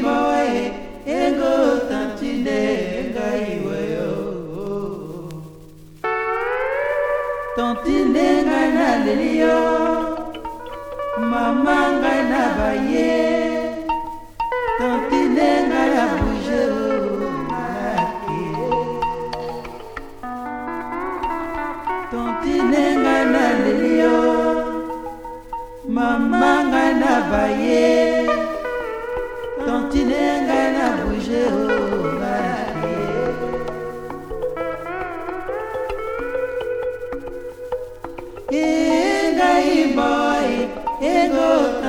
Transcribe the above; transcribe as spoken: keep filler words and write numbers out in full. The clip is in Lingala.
boy ego tantine ngai weyo tantine ngai na lelio mama ngai na baye tantine ngai na bouge tantine ngai na lelio mama ngai na baye tantine ngai na bouge ngai boy ego